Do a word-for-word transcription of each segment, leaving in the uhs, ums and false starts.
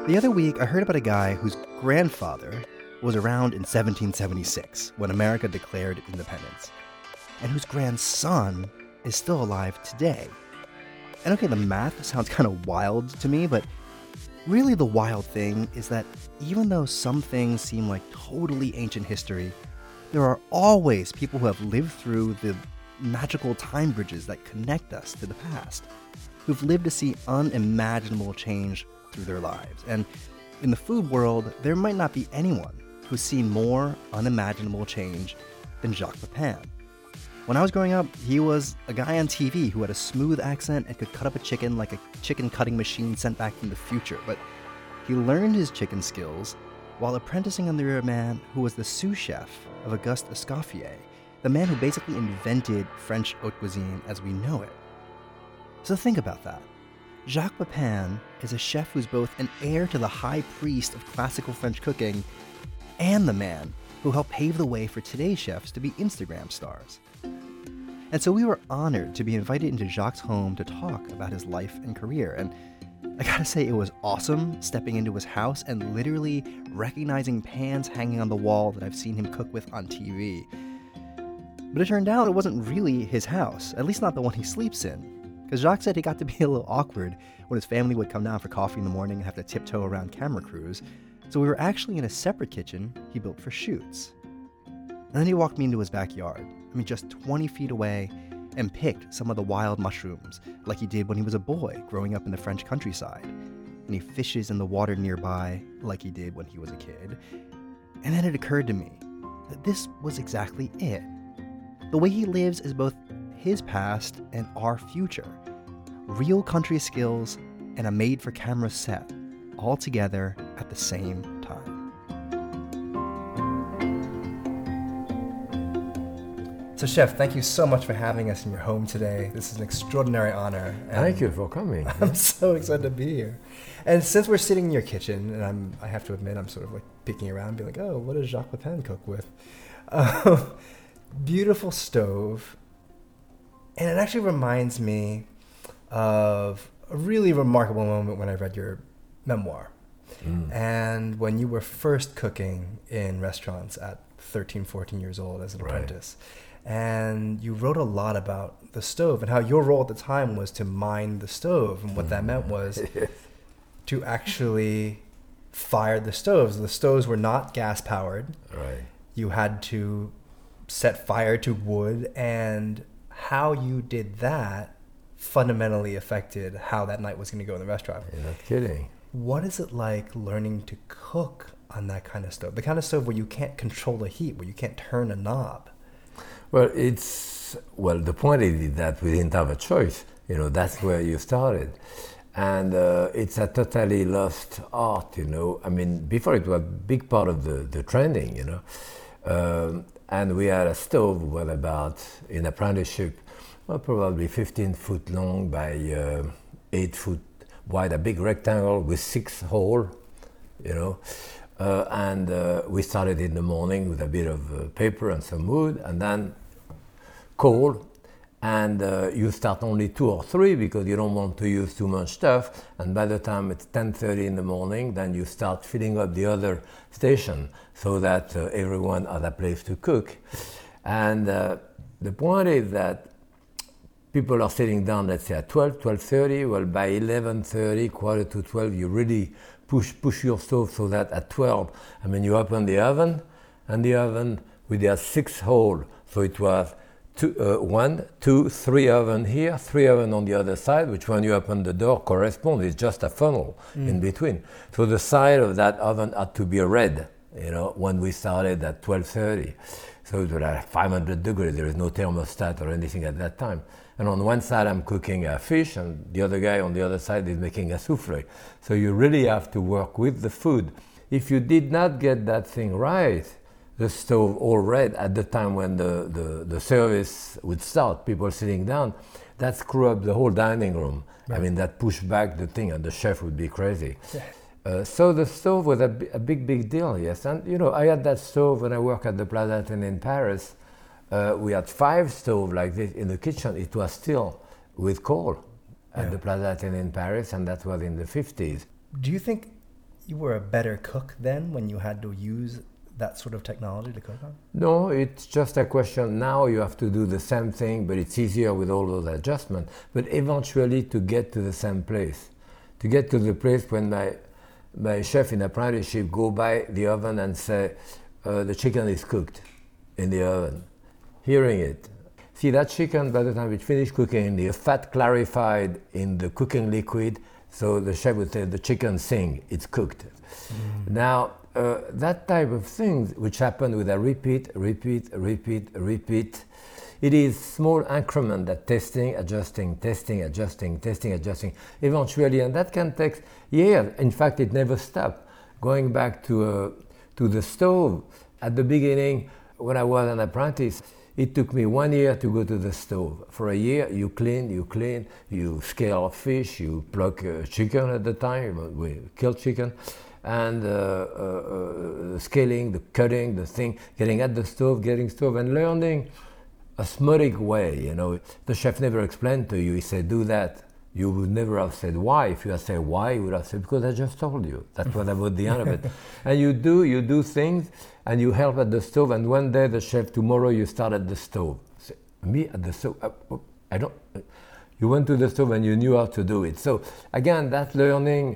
The other week, I heard about a guy whose grandfather was around in seventeen seventy-six when America declared independence, and whose grandson is still alive today. And okay, the math sounds kind of wild to me, but really the wild thing is that even though some things seem like totally ancient history, there are always people who have lived through the magical time bridges that connect us to the past, who've lived to see unimaginable change through their lives. And in the food world, there might not be anyone who's seen more unimaginable change than Jacques Pepin. When I was growing up, he was a guy on T V who had a smooth accent and could cut up a chicken like a chicken cutting machine sent back from the future. But he learned his chicken skills while apprenticing under a man who was the sous chef of Auguste Escoffier, the man who basically invented French haute cuisine as we know it. So think about that. Jacques Pepin is a chef who's both an heir to the high priest of classical French cooking and the man who helped pave the way for today's chefs to be Instagram stars. And so we were honored to be invited into Jacques' home to talk about his life and career. And I gotta say, it was awesome stepping into his house and literally recognizing pans hanging on the wall that I've seen him cook with on T V. But it turned out it wasn't really his house, at least not the one he sleeps in. Because Jacques said it got to be a little awkward when his family would come down for coffee in the morning and have to tiptoe around camera crews. So we were actually in a separate kitchen he built for shoots. And then he walked me into his backyard, I mean just twenty feet away, and picked some of the wild mushrooms like he did when he was a boy growing up in the French countryside. And he fishes in the water nearby like he did when he was a kid. And then it occurred to me that this was exactly it. The way he lives is both his past and our future. Real country skills and a made-for-camera set, all together at the same time. So Chef, thank you so much for having us in your home today. This is an extraordinary honor. Thank you for coming. I'm so excited to be here. And since we're sitting in your kitchen, and I'm, I have to admit, I'm sort of like peeking around, being like, oh, what does Jacques Pepin cook with? Uh, beautiful stove. And it actually reminds me of a really remarkable moment when I read your memoir. Mm. And when you were first cooking in restaurants at thirteen, fourteen years old as an right. apprentice. And you wrote a lot about the stove and how your role at the time was to mind the stove. And what mm. that meant was to actually fire the stoves. The stoves were not gas powered. Right. You had to set fire to wood, and how you did that fundamentally affected how that night was going to go in the restaurant. You're not kidding. What is it like learning to cook on that kind of stove? The kind of stove where you can't control the heat, where you can't turn a knob. Well, it's, well, the point is that we didn't have a choice. You know, that's where you started. And uh, it's a totally lost art, you know. I mean, before it was a big part of the, the training, you know. Um, and we had a stove with about, in apprenticeship, well, probably fifteen foot long by uh, eight foot wide, a big rectangle with six holes, you know. Uh, and uh, we started in the morning with a bit of uh, paper and some wood, and then coal. And uh, you start only two or three because you don't want to use too much stuff. And by the time it's ten thirty in the morning, then you start filling up the other station so that uh, everyone has a place to cook. And uh, the point is that people are sitting down, let's say at twelve, twelve thirty. Well, by eleven thirty, quarter to twelve, you really push push your stove so that at twelve, I mean, you open the oven, and the oven with their six hole. So it was two, uh, one, two, three oven here, three oven on the other side, which when you open the door corresponds, it's just a funnel mm. in between. So the side of that oven had to be red, you know, when we started at twelve thirty. So it was like five hundred degrees, there is no thermostat or anything at that time. And on one side I'm cooking a fish, and the other guy on the other side is making a souffle. So you really have to work with the food. If you did not get that thing right, the stove all red at the time when the, the, the service would start, people sitting down, that screw up the whole dining room. Right. I mean, that push back the thing, and the chef would be crazy. Yeah. Uh, so the stove was a, b- a big, big deal, yes. And, you know, I had that stove when I worked at the Plaza Athénée in Paris. Uh, we had five stoves like this in the kitchen. It was still with coal at yeah. the Plaza Athénée in Paris, and that was in the fifties. Do you think you were a better cook then when you had to use that sort of technology to cook on? No, it's just a question. Now you have to do the same thing, but it's easier with all those adjustments. But eventually to get to the same place, to get to the place when my my chef in apprenticeship go by the oven and say, uh, the chicken is cooked in the oven. Hearing it. See, that chicken, by the time it finished cooking, the fat clarified in the cooking liquid, so the chef would say, the chicken sing, it's cooked. Mm. Now, uh, that type of things, which happen with a repeat, repeat, repeat, repeat, it is small increment that testing, adjusting, testing, adjusting, testing, adjusting, eventually, and that can take years. In fact, it never stops. Going back to, uh, to the stove, at the beginning, when I was an apprentice, it took me one year to go to the stove. For a year, you clean, you clean, you scale fish, you pluck uh, chicken at the time, we kill chicken, and uh, uh, uh, scaling, the cutting, the thing, getting at the stove, getting stove, and learning osmotic way, you know. The chef never explained to you, he said, do that. You would never have said why. If you had said why, you would have said, because I just told you. That's what about the end of it. And you do, you do things, and you help at the stove, and one day the chef, tomorrow you start at the stove. Say, me at the stove? I, I don't, you went to the stove and you knew how to do it. So again, that learning,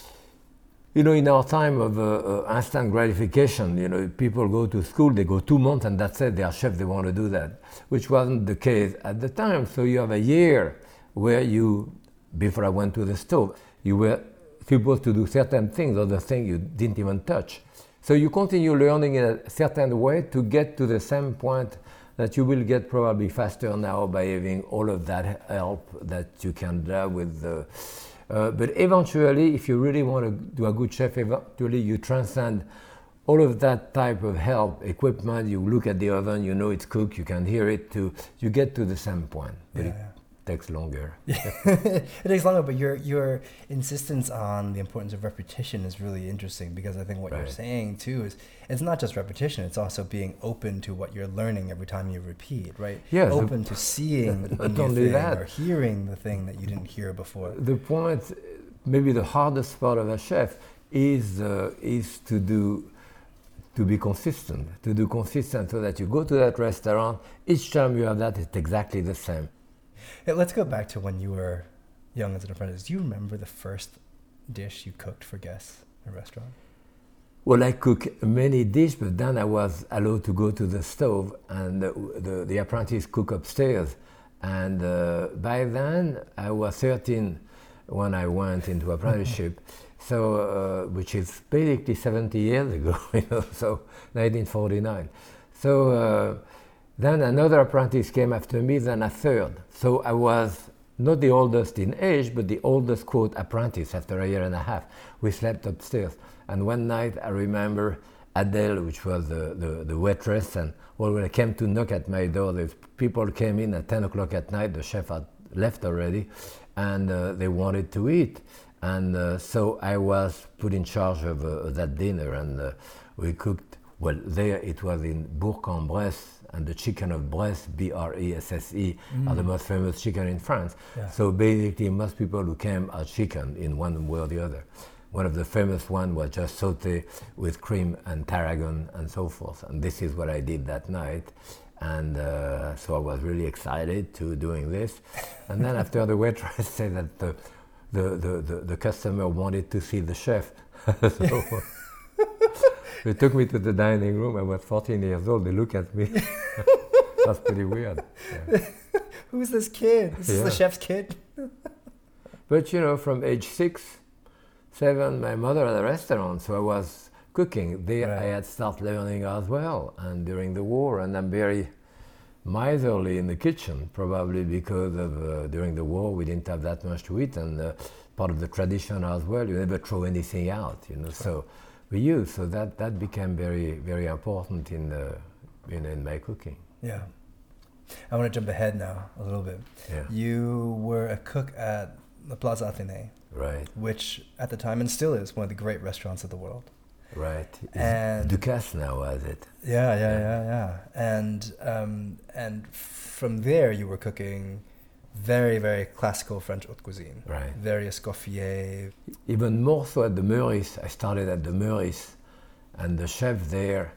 you know, in our time of uh, uh, instant gratification, you know, people go to school, they go two months and that's it, they are chef, they want to do that, which wasn't the case at the time. So you have a year where you, before I went to the stove, you were supposed to do certain things, other things you didn't even touch. So you continue learning in a certain way to get to the same point that you will get probably faster now by having all of that help that you can do with the, uh, but eventually, if you really want to do a good chef, eventually you transcend all of that type of help, equipment, you look at the oven, you know it's cooked, you can hear it too, you get to the same point. But yeah. it takes longer. it takes longer, but your your insistence on the importance of repetition is really interesting, because I think what right. you're saying too is it's not just repetition, it's also being open to what you're learning every time you repeat, right? Yes, open to seeing a new thing or hearing the thing that you didn't hear before. The point, maybe the hardest part of a chef is uh, is to do to be consistent, to do consistent so that you go to that restaurant, each time you have that, it's exactly the same. Hey, let's go back to when you were young as an apprentice. Do you remember the first dish you cooked for guests in a restaurant? Well, I cook many dishes, but then I was allowed to go to the stove, and the, the, the apprentice cook upstairs. And uh, by then, I was thirteen when I went into apprenticeship, so uh, which is basically seventy years ago, you know, so nineteen forty-nine. So uh, then another apprentice came after me, then a third. So I was not the oldest in age, but the oldest, quote, apprentice after a year and a half. We slept upstairs. And one night I remember Adele, which was the, the, the waitress, and well, when I came to knock at my door, the people came in at ten o'clock at night, the chef had left already, and uh, they wanted to eat. And uh, so I was put in charge of uh, that dinner, and uh, we cooked, well, there it was in Bourg-en-Bresse, and the chicken of Bresse, B R E S S E, mm. are the most famous chicken in France. Yeah. So basically, most people who came are chicken in one way or the other. One of the famous ones was just sauté with cream and tarragon and so forth. And this is what I did that night. And uh, so I was really excited to doing this. And then after the waitress said that the, the, the, the, the customer wanted to see the chef. So they took me to the dining room. I was fourteen years old. They look at me. That's pretty weird. Yeah. Who's this kid? Is this yeah. the chef's kid? But you know, from age six, seven, my mother had a restaurant, so I was cooking. There right. I had started learning as well, and during the war, and I'm very miserly in the kitchen, probably because of uh, during the war we didn't have that much to eat, and uh, part of the tradition as well, you never throw anything out, you know. Right. So we use, so that, that became very, very important in, the, in, in my cooking. Yeah. I want to jump ahead now a little bit. Yeah. You were a cook at the Plaza Athénée. Right. Which at the time, and still is, one of the great restaurants of the world. Right. And Ducasse now has it. Yeah, yeah, yeah, yeah. And, um, and from there you were cooking very, very classical French haute cuisine. Right. Very Escoffier. Even more so at the Meurice. I started at the Meurice, and the chef there,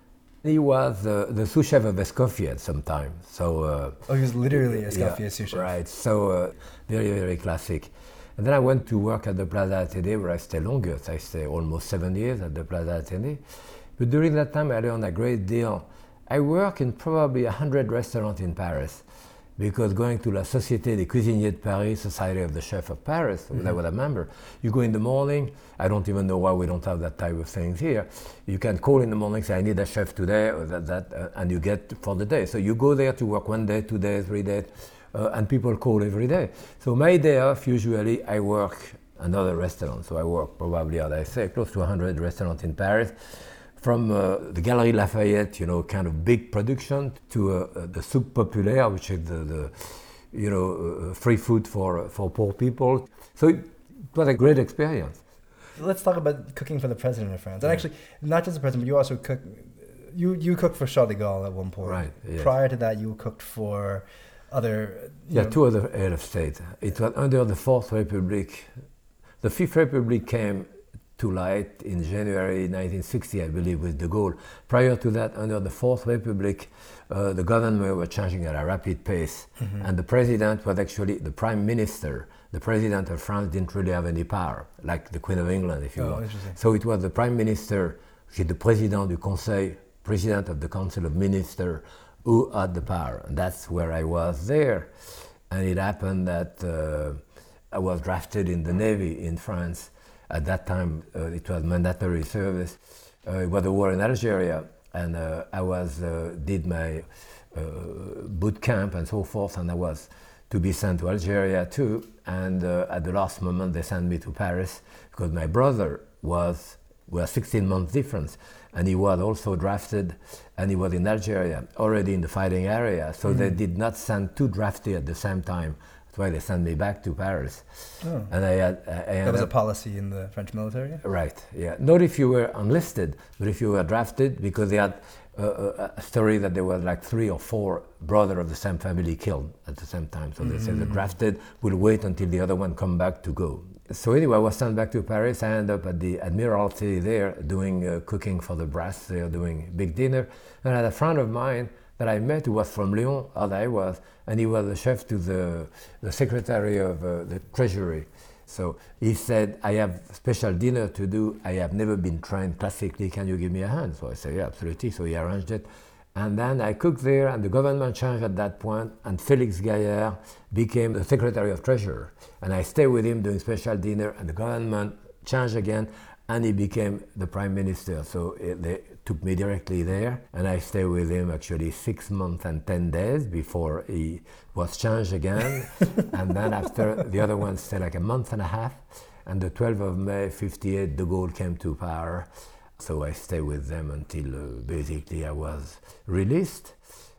he was uh, the sous chef of Escoffier at some time. So. Uh, oh, he was literally Escoffier yeah, sous chef. Right. So uh, very, very classic. And then I went to work at the Plaza Athénée, where I stayed longer. I stayed almost seven years at the Plaza Athénée. But during that time, I learned a great deal. I worked in probably a hundred restaurants in Paris, because going to La Société des Cuisiniers de Paris, Society of the Chef of Paris, mm-hmm. I was a member. You go in the morning, I don't even know why we don't have that type of things here. You can call in the morning, say, I need a chef today, or that, that uh, and you get for the day. So you go there to work one day, two days, three days, uh, and people call every day. So my day off, usually, I work another restaurant. So I work probably, as I say, close to one hundred restaurants in Paris. From uh, the Galerie Lafayette, you know, kind of big production, to uh, uh, the Soupe Populaire, which is the, the you know, uh, free food for for poor people. So it was a great experience. Let's talk about cooking for the president of France. And actually, not just the president, but you also cook. You you cooked for Charles de Gaulle at one point. Right. Yes. Prior to that, you cooked for other. Yeah, know, two other head of state. It was under the Fourth Republic. The Fifth Republic came to light in January nineteen sixty, I believe, with de Gaulle. Prior to that, under the Fourth Republic, uh, the government were changing at a rapid pace, mm-hmm. and the president was actually the prime minister. The president of France didn't really have any power, like the Queen of England, if you oh, will. So it was the prime minister, the président du Conseil, president of the Council of Ministers, who had the power. And that's where I was there. And it happened that uh, I was drafted in the Navy in France. At that time, uh, it was mandatory service. Uh, it was a war in Algeria, and uh, I was uh, did my uh, boot camp and so forth, and I was to be sent to Algeria too. And uh, at the last moment, they sent me to Paris because my brother was was sixteen months difference, and he was also drafted, and he was in Algeria already in the fighting area. So mm-hmm. they did not send two draftees at the same time. That's why they sent me back to Paris. Oh. And I had, I, I that was a policy in the French military? Right, yeah. Not if you were enlisted, but if you were drafted, because they had uh, a story that there were like three or four brothers of the same family killed at the same time. So mm-hmm. they said the drafted will wait until the other one come back to go. So anyway, I was sent back to Paris. I ended up at the Admiralty there doing uh, cooking for the brass. They were doing big dinner. And I had a friend of mine that I met who was from Lyon, as I was, and he was the chef to the, the secretary of uh, the treasury. So he said, I have special dinner to do. I have never been trained classically. Can you give me a hand? So I said, yeah, absolutely. So he arranged it. And then I cooked there, and the government changed at that point, and Félix Gaillard became the secretary of treasury. And I stayed with him doing special dinner, and the government changed again, and he became the prime minister. So it, they took me directly there, and I stayed with him actually six months and ten days before he was changed again. And then after, the other one stayed like a month and a half, and the twelfth of May fifty-eight, de Gaulle came to power. So I stayed with them until uh, basically I was released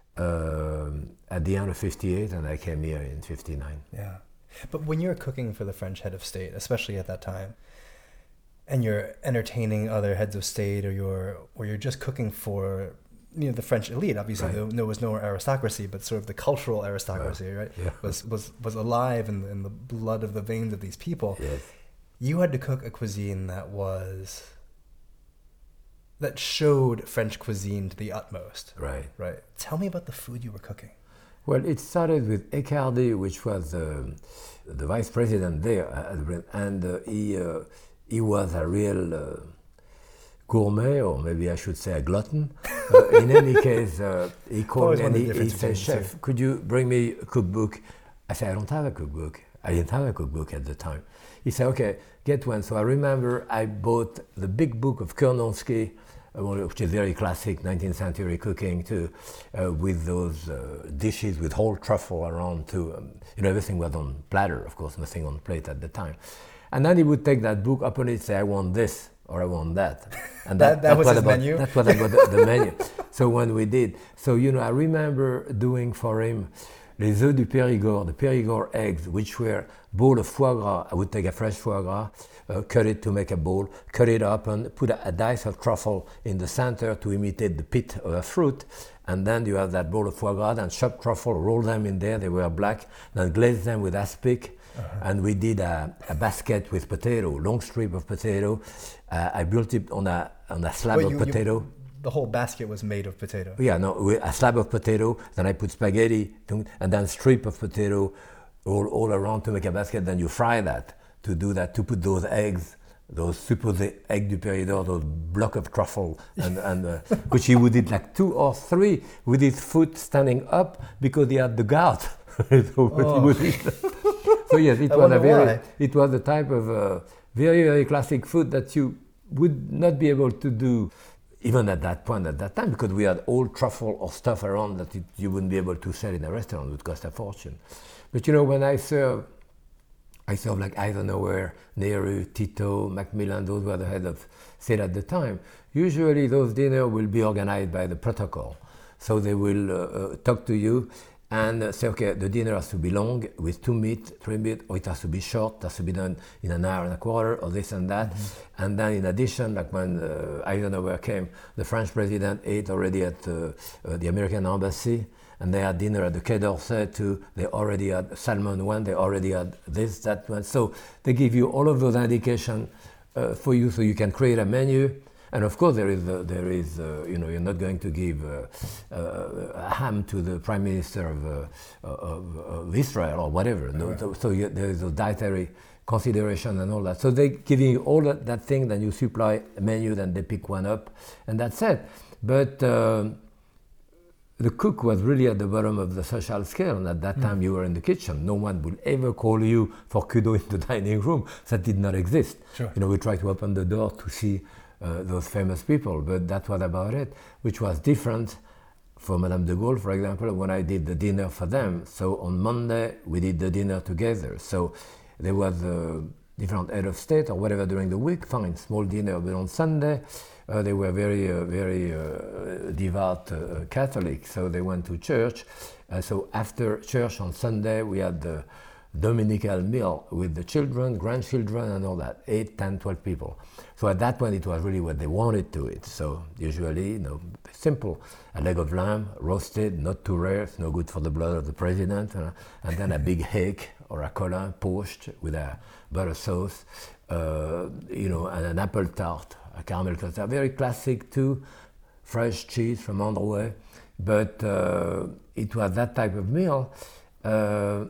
uh, at the end of fifty-eight, and I came here in fifty-nine. Yeah. But when you're cooking for the French head of state, especially at that time, and you're entertaining other heads of state, or you're or you're just cooking for, you know, the French elite, obviously right. there, there was no aristocracy, but sort of the cultural aristocracy, uh, right, yeah. was, was, was alive in, in the blood of the veins of these people. Yes. You had to cook a cuisine that was... that showed French cuisine to the utmost. Right. Right. Tell me about the food you were cooking. Well, it started with Ecardi, which was uh, the vice president there, and uh, he uh, he was a real uh, gourmet, or maybe I should say a glutton. uh, in any case, uh, he called me and he, he said, "Chef, could you bring me a cookbook?" I said, "I don't have a cookbook. I didn't have a cookbook at the time." He said, "Okay, get one." So I remember I bought the big book of Kernonsky, which is very classic nineteenth century cooking too, uh, with those uh, dishes with whole truffle around too. Um, you know, everything was on platter, of course, nothing on plate at the time. And then he would take that book, open it, say, "I want this," or "I want that." And that, that, that was his about, menu? That's what about the, the menu. So when we did, so, you know, I remember doing for him les œufs du Périgord, the Périgord eggs, which were bowl of foie gras. I would take a fresh foie gras, uh, cut it to make a bowl, cut it up and put a, a dice of truffle in the center to imitate the pit of a fruit, and then you have that bowl of foie gras and chopped truffle, roll them in there, they were black, then glaze them with aspic, uh-huh. and we did a, a basket with potato, long strip of potato. Uh, I built it on a on a slab Wait, of you, potato. You, the whole basket was made of potato? Yeah, no, a slab of potato, then I put spaghetti, and then strip of potato all, all around to make a basket, then you fry that, to do that, to put those eggs, those supposed egg du Péridor, those block of truffle, and, and uh, which he would eat like two or three with his foot standing up because he had the gout. so, oh. he would eat so yes, it I was a very, why. it was the type of uh, very, very classic food that you would not be able to do even at that point, at that time, because we had old truffle or stuff around that it, you wouldn't be able to sell in a restaurant. It would cost a fortune. But you know, when I serve, I serve like Eisenhower, Nehru, Tito, Macmillan, those were the head of state at the time. Usually those dinners will be organized by the protocol. So they will uh, uh, talk to you and uh, say, okay, the dinner has to be long with two meat, three meat, or it has to be short, it has to be done in an hour and a quarter, or this and that. Mm-hmm. And then in addition, like when uh, Eisenhower came, the French president ate already at uh, uh, the American embassy, and they had dinner at the Quai d'Orsay too. They already had salmon one, they already had this, that one. So they give you all of those indications uh, for you so you can create a menu. And of course, there is, uh, there is, uh, you know, you're not going to give uh, uh, a ham to the Prime Minister of, uh, of, of Israel or whatever. No? Right. So, so you, there is a dietary consideration and all that. So they give you all that, that thing, then you supply a menu, then they pick one up, and that's it. But uh, the cook was really at the bottom of the social scale, and at that time mm. you were in the kitchen. No one would ever call you for kudo in the dining room. That did not exist. Sure. You know, we tried to open the door to see Uh, those famous people, but that was about it, which was different for Madame de Gaulle, for example, when I did the dinner for them. So on Monday, we did the dinner together. So there was a different head of state or whatever during the week, fine, small dinner, but on Sunday, uh, they were very, uh, very uh, devout uh, Catholic, so they went to church. Uh, so after church on Sunday, we had the Dominical meal with the children, grandchildren, and all that, eight, ten, twelve people. So at that point, it was really what they wanted to eat. So usually, you know, simple, a leg of lamb, roasted, not too rare, it's no good for the blood of the president, uh, and then a big egg or a colin poached with a butter sauce, uh, you know, and an apple tart, a caramel tart, very classic too, fresh cheese from Androuet, but uh, it was that type of meal. Uh,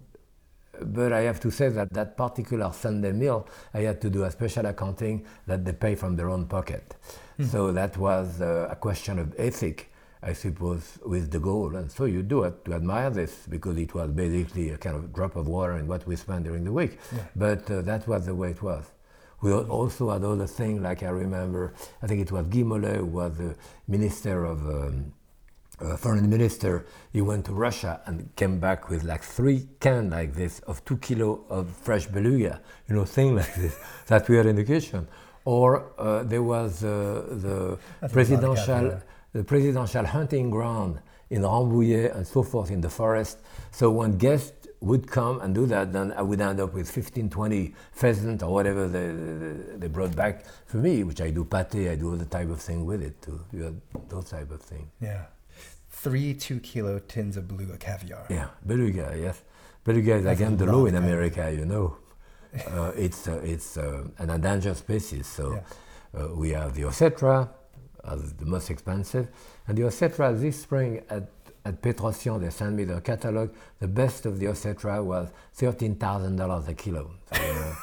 But I have to say that that particular Sunday meal, I had to do a special accounting that they pay from their own pocket. Mm. So that was uh, a question of ethic, I suppose, with de Gaulle. And so you do it to admire this, because it was basically a kind of drop of water in what we spent during the week. Yeah. But uh, that was the way it was. We also had other things, like I remember, I think it was Guy Mollet, who was the minister of um, Uh, foreign minister. He went to Russia and came back with like three cans like this of two kilo of fresh beluga, you know, thing like this that we had in the kitchen. Or uh, there was uh, the That's presidential, the presidential hunting ground in Rambouillet and so forth in the forest. So when guests would come and do that, then I would end up with fifteen, twenty pheasant or whatever they, they, they brought back for me, which I do pâté, I do all the type of thing with it too. You had those type of thing. Yeah. Three two-kilo tins of beluga caviar. Yeah, beluga, yes. Beluga is again the law in America, you know. Uh, it's uh, it's uh, an endangered species, so yeah. uh, we have the Osetra as the most expensive. And the Osetra this spring at, at Petrosian, they sent me the catalog. The best of the Osetra was thirteen thousand dollars a kilo. So, you know,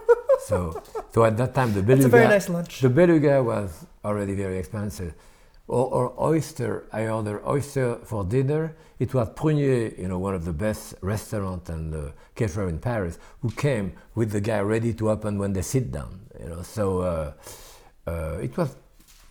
so, so at that time, the beluga, That's a very nice lunch. The beluga was already very expensive. Or, or oyster, I ordered oyster for dinner. It was Prunier, you know, one of the best restaurants and uh, caterer in Paris, who came with the guy ready to open when they sit down. You know, so uh, uh, it was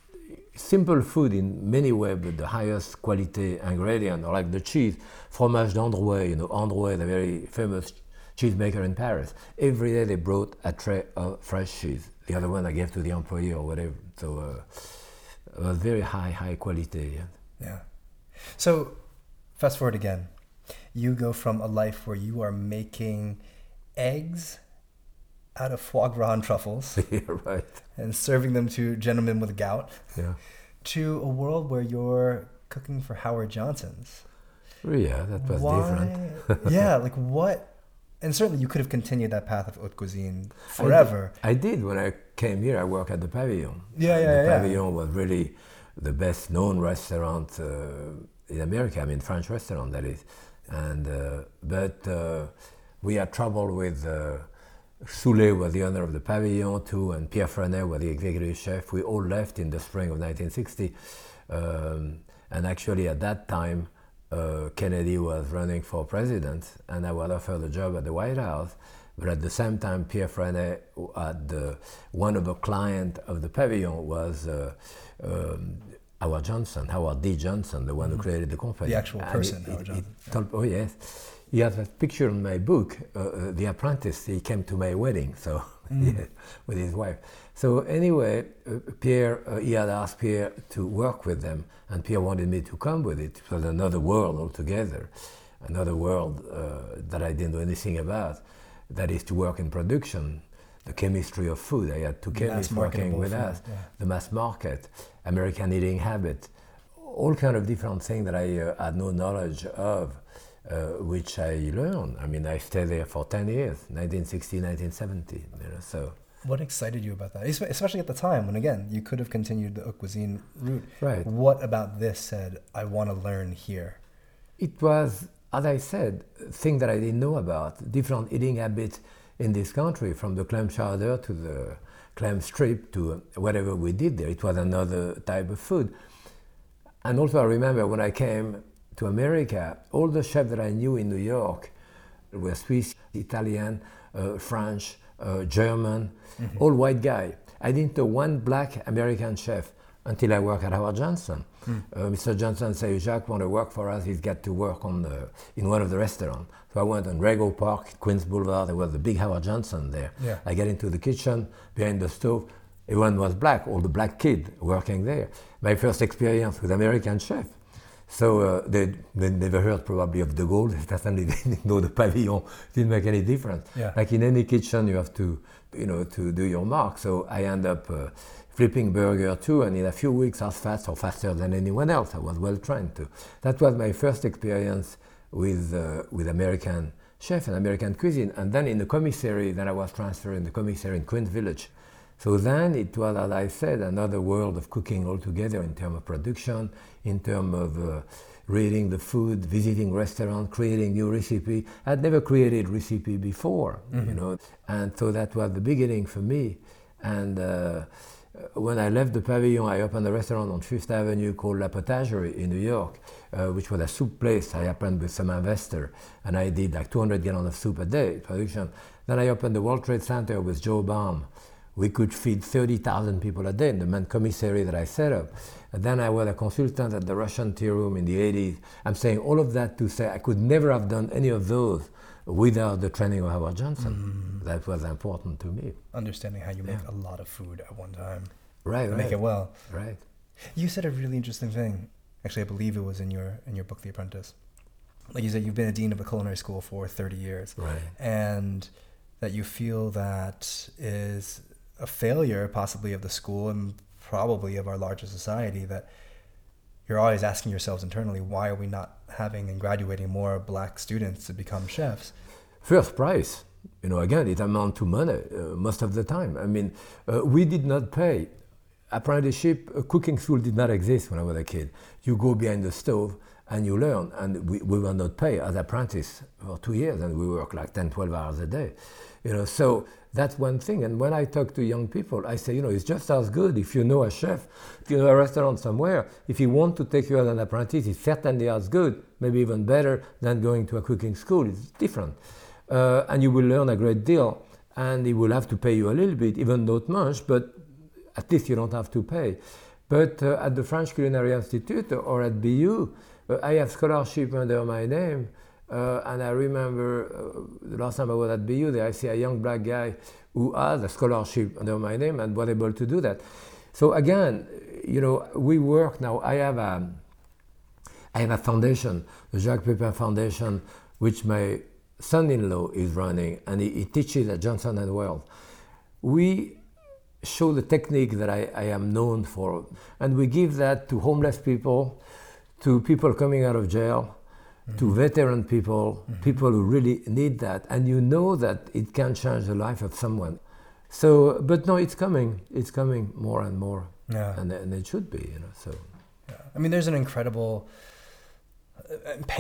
simple food in many ways, but the highest quality ingredient, or like the cheese, fromage d'Androuet. You know, Androuet, the very famous cheesemaker in Paris. Every day they brought a tray of fresh cheese. The other one I gave to the employee or whatever. So. Uh, It was very high, high quality. Yeah. Yeah. So, fast forward again. You go from a life where you are making eggs out of foie gras and truffles. Yeah, right. And serving them to gentlemen with gout. Yeah. To a world where you're cooking for Howard Johnson's. Yeah, that was Why? different. Yeah, like what? And certainly you could have continued that path of haute cuisine forever. I did. I did. When I came here, I worked at the Pavilion. Yeah, And yeah, the yeah. Pavilion was really the best known restaurant uh, in America. I mean, French restaurant, that is. And uh, but uh, we had trouble with uh, Soulet was the owner of the Pavilion too, and Pierre Frenet was the executive chef. We all left in the spring of nineteen sixty, um, and actually at that time, uh, Kennedy was running for president, and I was offered a job at the White House. But at the same time, Pierre Frenet, had the, one of the clients of the Pavilion was uh, um, Howard Johnson, Howard D. Johnson, the one mm-hmm. who created the company. The actual And person, it, Howard it, Johnson. It told, oh yes. He has a picture in my book, uh, uh, The Apprentice. He came to my wedding, so Mm. yeah, with his wife. So anyway, uh, Pierre, uh, he had asked Pierre to work with them, and Pierre wanted me to come with it. It was another world altogether, another world uh, that I didn't know anything about. That is to work in production, the chemistry of food. I had two chemists working with food, us, yeah. the mass market, American eating habit, all kind of different things that I uh, had no knowledge of. Uh, which I learned. I mean, I stayed there for ten years, nineteen sixty, nineteen seventy, you know, so. What excited you about that? Especially at the time when, again, you could have continued the haute cuisine route. Right. What about this said, I want to learn here? It was, as I said, a thing that I didn't know about, different eating habits in this country, from the clam chowder to the clam strip to whatever we did there. It was another type of food. And also I remember when I came to America, all the chefs that I knew in New York were Swiss, Italian, uh, French, uh, German, mm-hmm. all white guy. I didn't know one black American chef until I worked at Howard Johnson. Mm. Uh, Mister Johnson said, Jacques want to work for us, he's got to work on the, in one of the restaurants. So I went on Rego Park, Queens Boulevard, there was a big Howard Johnson there. Yeah. I get into the kitchen, behind the stove, everyone was black, all the black kids working there. My first experience with American chef. So uh, they, they never heard probably of De Gaulle. They certainly didn't know the Pavilion. Didn't make any difference. Yeah. Like in any kitchen, you have to, you know, to do your mark. So I end up uh, flipping burger too, and in a few weeks, as fast or faster than anyone else. I was well trained too. That was my first experience with uh, with American chef and American cuisine. And then in the commissary, then I was transferred in the commissary in Queens Village. So then it was, as I said, another world of cooking altogether in terms of production, in terms of uh, reading the food, visiting restaurants, creating new recipe. I'd never created recipe before, mm-hmm. you know, and so that was the beginning for me. And uh, when I left the Pavilion, I opened a restaurant on Fifth Avenue called La Potagerie in New York, uh, which was a soup place. I opened with some investor, and I did like two hundred gallons of soup a day production. Then I opened the World Trade Center with Joe Baum. We could feed thirty thousand people a day in the main commissary that I set up. And then I was a consultant at the Russian Tea Room in the eighties. I'm saying all of that to say I could never have done any of those without the training of Howard Johnson. Mm-hmm. That was important to me. Understanding how you make yeah. a lot of food at one time. Right, and right. Make it well. Right. You said a really interesting thing. Actually, I believe it was in your in your book, The Apprentice. Like you said, you've been a dean of a culinary school for thirty years. Right. And that you feel that is a failure possibly of the school and probably of our larger society, that you're always asking yourselves internally, why are we not having and graduating more black students to become chefs? First prize, you know, again, it amounts to money uh, most of the time. I mean, uh, we did not pay. Apprenticeship, uh, cooking school did not exist when I was a kid. You go behind the stove and you learn, and we, we were not paid as apprentice for two years, and we work like ten, twelve hours a day. You know, so that's one thing. And when I talk to young people, I say, you know, it's just as good if you know a chef, if you know a restaurant somewhere, if he wants to take you as an apprentice, it's certainly as good, maybe even better than going to a cooking school. It's different. Uh, and you will learn a great deal, and he will have to pay you a little bit, even not much, but at least you don't have to pay. But uh, at the French Culinary Institute or at B U, uh, I have scholarship under my name. Uh, and I remember uh, the last time I was at B U there, I see a young black guy who has a scholarship under my name and was able to do that. So again, you know, we work now. I have a, I have a foundation, the Jacques Pepin Foundation, which my son-in-law is running, and he, he teaches at Johnson and Wales. We show the technique that I, I am known for, and we give that to homeless people, to people coming out of jail, mm-hmm. to veteran people, mm-hmm. people who really need that. And you know that it can change the life of someone. So, but no, it's coming. It's coming more and more. Yeah. And, and it should be, you know, so. Yeah. I mean, there's an incredible, uh,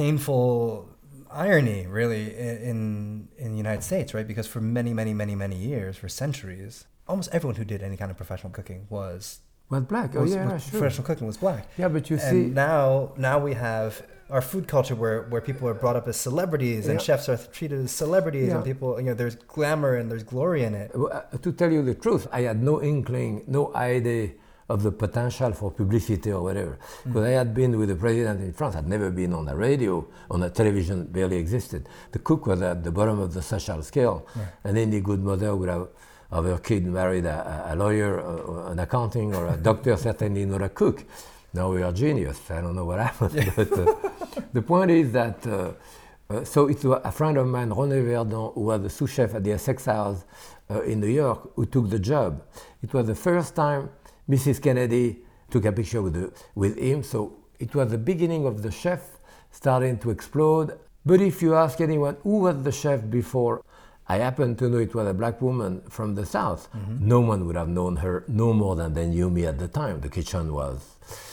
painful irony, really, in in the United States, right? Because for many, many, many, many years, for centuries, almost everyone who did any kind of professional cooking was was black. Was, oh yeah, was sure. Professional cooking was black. Yeah, but you and see, now now we have our food culture where, where people are brought up as celebrities and yeah. chefs are treated as celebrities, yeah. and people, you know, there's glamour and there's glory in it. Well, uh, to tell you the truth, I had no inkling, no idea of the potential for publicity or whatever. Because mm. I had been with the president in France. I'd never been on the radio, on the television, barely existed. The cook was at the bottom of the social scale. Yeah. And any good mother would have, have her kid married a, a lawyer, uh, an accounting, or a doctor, certainly not a cook. Now we are genius. I don't know what happened. Yeah. But uh, the point is that, uh, uh, so it was a friend of mine, René Verdon, who was the sous chef at the Essex House uh, in New York, who took the job. It was the first time Missus Kennedy took a picture with, the, with him, so it was the beginning of the chef starting to explode. But if you ask anyone who was the chef before, I happen to know it was a black woman from the South. Mm-hmm. No one would have known her no more than they knew me at the time. The kitchen was,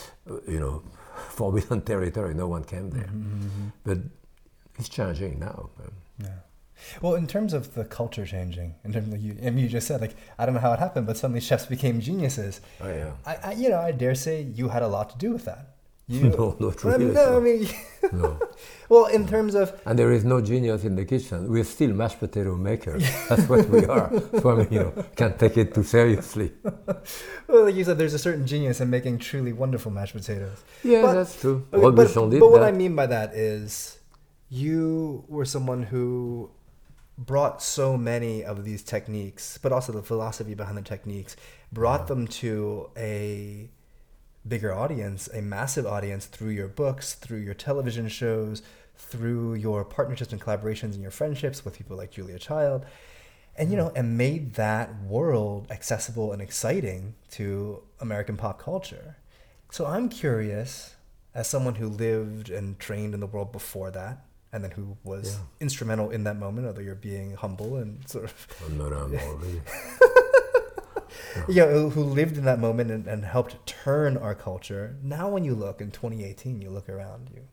you know, forbidden territory. No one came there. Mm-hmm. But it's changing now. Yeah. Well, in terms of the culture changing, in terms of you, I mean, you just said, like, I don't know how it happened, but suddenly chefs became geniuses. Oh, yeah. I, I you know, I dare say you had a lot to do with that. You, no, not really. No, I mean, no. Well, in terms of... And there is no genius in the kitchen. We're still mashed potato makers. That's what we are. So, I mean, you know, can't take it too seriously. Well, like you said, there's a certain genius in making truly wonderful mashed potatoes. Yeah, but, that's true. Okay, but, but, did but what that. I mean by that is you were someone who brought so many of these techniques, but also the philosophy behind the techniques, brought yeah. them to a bigger audience, a massive audience through your books, through your television shows, through your partnerships and collaborations and your friendships with people like Julia Child, and, you know, and made that world accessible and exciting to American pop culture. So I'm curious, as someone who lived and trained in the world before that, and then who was yeah. instrumental in that moment, although you're being humble and sort of... I'm not humble, really. You know, who lived in that moment and, and helped turn our culture. Now when you look in twenty eighteen, you look around you,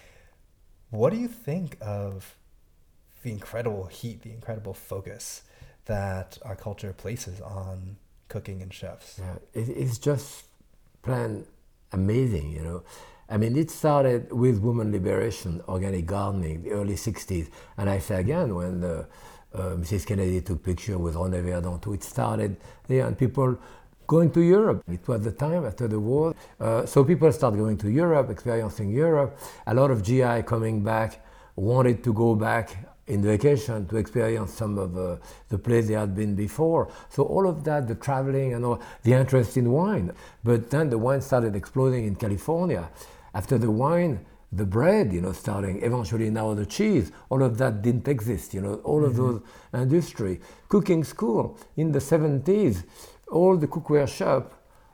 what do you think of the incredible heat, the incredible focus that our culture places on cooking and chefs? Yeah, it, it's just plain amazing, you know. I mean, it started with women liberation, organic gardening, the early sixties. And I say again, when the, uh, Missus Kennedy took picture with René Verdon too, it started there, and people going to Europe. It was the time after the war. Uh, so people started going to Europe, experiencing Europe. A lot of G I coming back wanted to go back in vacation to experience some of uh, the place they had been before. So all of that, the traveling and all, the interest in wine. But then the wine started exploding in California. After the wine, the bread, you know, starting, eventually now the cheese, all of that didn't exist, you know, all mm-hmm. of those industry. Cooking school in the seventies, all the cookware shop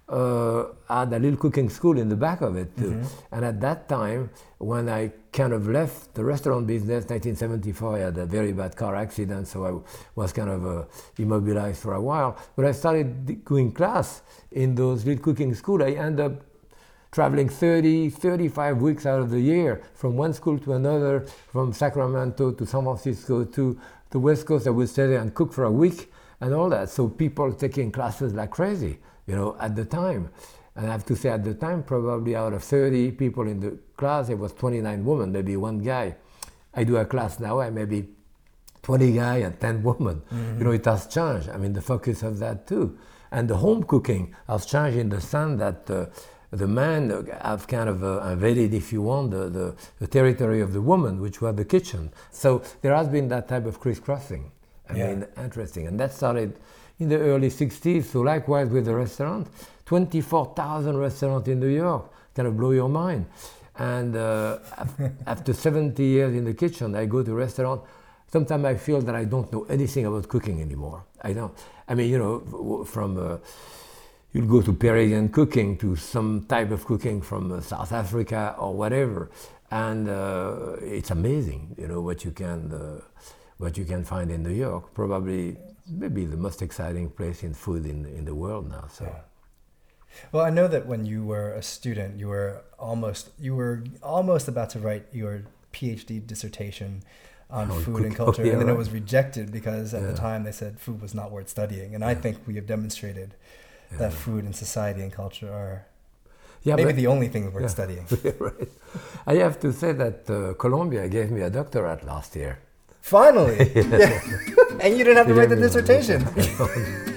uh, had a little cooking school in the back of it too. Mm-hmm. And at that time, when I kind of left the restaurant business, nineteen seventy-four, I had a very bad car accident, so I was kind of uh, immobilized for a while. But I started doing class in those little cooking school. I ended up traveling thirty, thirty-five weeks out of the year from one school to another, from Sacramento to San Francisco to the West Coast. I would stay there and cook for a week and all that. So people taking classes like crazy, you know, at the time. And I have to say at the time, probably out of thirty people in the class, there was twenty-nine women, maybe one guy. I do a class now, I maybe twenty guys and ten women. Mm-hmm. You know, it has changed. I mean, the focus of that too. And the home cooking has changed in the sense that uh, the men have kind of uh, invaded, if you want, the, the, the territory of the woman, which was the kitchen. So there has been that type of crisscrossing. I yeah. mean, interesting. And that started in the early sixties. So likewise with the restaurant, twenty-four thousand restaurants in New York, kind of blow your mind. And uh, after seventy years in the kitchen, I go to a restaurant. Sometimes I feel that I don't know anything about cooking anymore. I don't. I mean, you know, from... Uh, you'll go to Peruvian cooking, to some type of cooking from uh, South Africa or whatever, and uh, it's amazing, you know, what you can uh, what you can find in New York. Probably, maybe the most exciting place in food in in the world now. So. Yeah. Well, I know that when you were a student, you were almost you were almost about to write your PhD dissertation on oh, food cook, and culture, oh, yeah, and then right. it was rejected because at yeah. the time they said food was not worth studying. And yeah. I think we have demonstrated yeah. that food and society and culture are yeah, maybe the only thing worth yeah. studying. Right. I have to say that uh, Columbia gave me a doctorate last year. Finally! Yeah. And you didn't have to write the dissertation.